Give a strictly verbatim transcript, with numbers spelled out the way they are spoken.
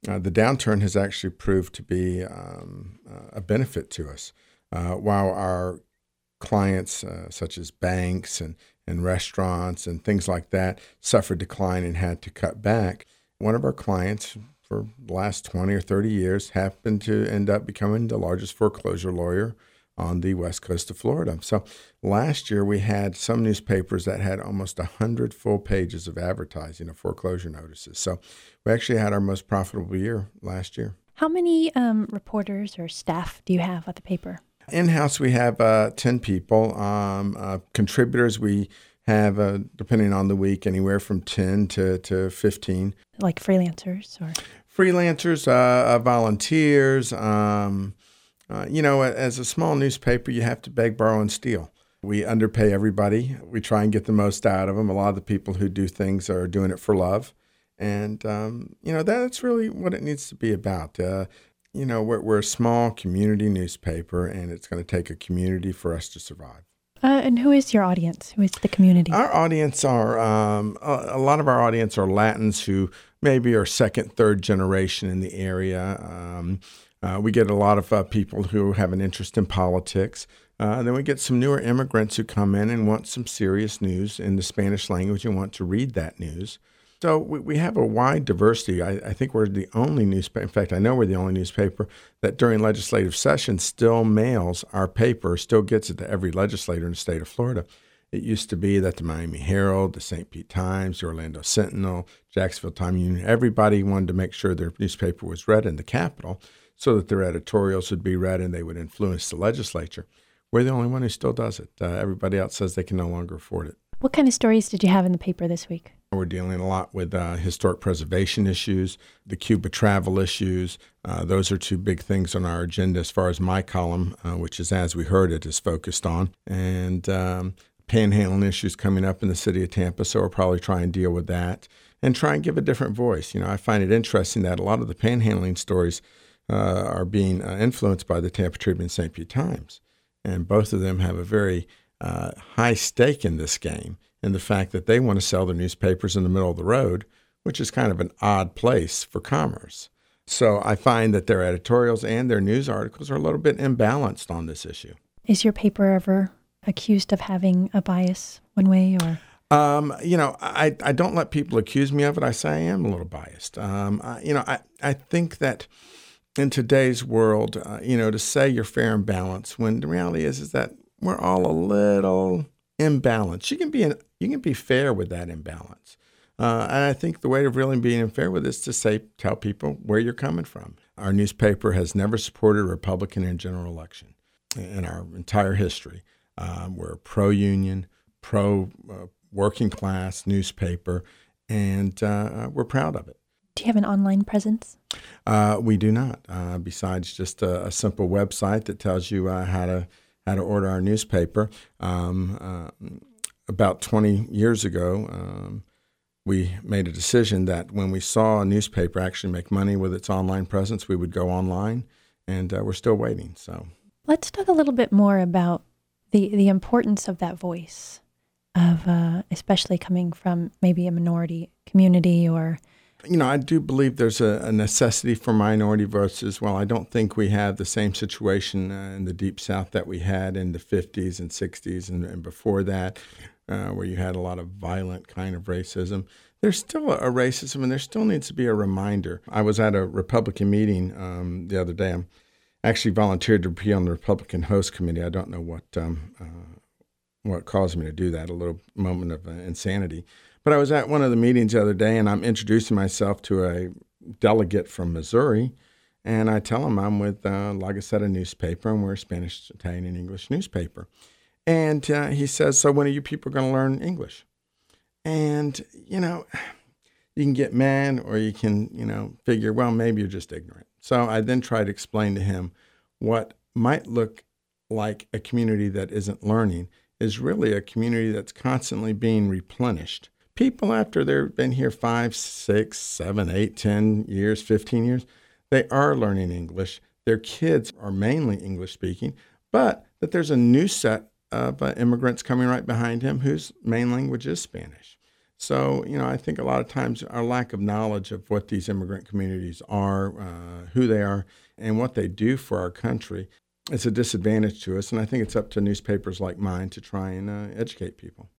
uh, the downturn has actually proved to be um, a benefit to us. Uh, while our clients, uh, such as banks and, and restaurants and things like that, suffered decline and had to cut back, one of our clients for the last twenty or thirty years happened to end up becoming the largest foreclosure lawyer on the west coast of Florida. So last year we had some newspapers that had almost one hundred full pages of advertising of foreclosure notices. So we actually had our most profitable year last year. How many um, reporters or staff do you have at the paper? In-house, we have uh, ten people. Um, uh, contributors, we have, uh, depending on the week, anywhere from ten to, to fifteen. Like freelancers or? Freelancers, uh, uh, volunteers. Um, uh, you know, as a small newspaper, you have to beg, borrow, and steal. We underpay everybody. We try and get the most out of them. A lot of the people who do things are doing it for love. And, um, you know, that's really what it needs to be about. Uh, you know, we're, we're a small community newspaper, and it's going to take a community for us to survive. Uh, and who is your audience? Who is the community? Our audience are, um, a, a lot of our audience are Latins who maybe are second, third generation in the area. Um, uh, we get a lot of uh, people who have an interest in politics. Uh, then we get some newer immigrants who come in and want some serious news in the Spanish language and want to read that news. So we, we have a wide diversity. I, I think we're the only newspaper, in fact, I know we're the only newspaper that during legislative session still mails our paper, still gets it to every legislator in the state of Florida. It used to be that the Miami Herald, the Saint Pete Times, the Orlando Sentinel, Jacksonville Time-Union, everybody wanted to make sure their newspaper was read in the Capitol so that their editorials would be read and they would influence the legislature. We're the only one who still does it. Uh, everybody else says they can no longer afford it. What kind of stories did you have in the paper this week? We're dealing a lot with uh, historic preservation issues, the Cuba travel issues. Uh, those are two big things on our agenda as far as my column, uh, which is As We Heard It, is focused on. And um, panhandling issues coming up in the city of Tampa, so we'll probably try and deal with that and try and give a different voice. You know, I find it interesting that a lot of the panhandling stories uh, are being uh, influenced by the Tampa Tribune and Saint Pete Times. And both of them have a very uh, high stake in this game, in the fact that they want to sell their newspapers in the middle of the road, which is kind of an odd place for commerce. So I find that their editorials and their news articles are a little bit imbalanced on this issue. Is your paper ever accused of having a bias one way or? Um, you know, I, I don't let people accuse me of it. I say I am a little biased. Um, I, you know, I, I think that in today's world, uh, you know, to say you're fair and balanced when the reality is, is that we're all a little imbalanced. You can be an, you can be fair with that imbalance. Uh, and I think the way of really being fair with this is to say, tell people where you're coming from. Our newspaper has never supported a Republican in a general election in our entire history. Um, we're a pro-union, pro-working uh, class newspaper, and uh, we're proud of it. Do you have an online presence? Uh, we do not, uh, besides just a, a simple website that tells you uh, how to how to order our newspaper. Um, uh, about twenty years ago, um, we made a decision that when we saw a newspaper actually make money with its online presence, we would go online, and uh, we're still waiting. So let's talk a little bit more about the, the importance of that voice, of uh, especially coming from maybe a minority community or... You know, I do believe there's a, a necessity for minority voices. Well, I don't think we have the same situation uh, in the Deep South that we had in the fifties and sixties and, and before that, uh, where you had a lot of violent kind of racism. There's still a, a racism, and there still needs to be a reminder. I was at a Republican meeting um, the other day. I'm actually volunteered to be on the Republican Host Committee. I don't know what um, uh, what caused me to do that, a little moment of uh, insanity. But I was at one of the meetings the other day, and I'm introducing myself to a delegate from Missouri, and I tell him I'm with uh, La Gaceta newspaper, and we're a Spanish, Italian, and English newspaper. And uh, he says, so when are you people going to learn English? And, you know, you can get mad, or you can, you know, figure, well, maybe you're just ignorant. So I then try to explain to him what might look like a community that isn't learning is really a community that's constantly being replenished. People, after they've been here five, six, seven, eight, ten years, fifteen years, they are learning English. Their kids are mainly English speaking, but that there's a new set of uh, immigrants coming right behind him whose main language is Spanish. So, you know, I think a lot of times our lack of knowledge of what these immigrant communities are, uh, who they are, and what they do for our country is a disadvantage to us. And I think it's up to newspapers like mine to try and uh, educate people.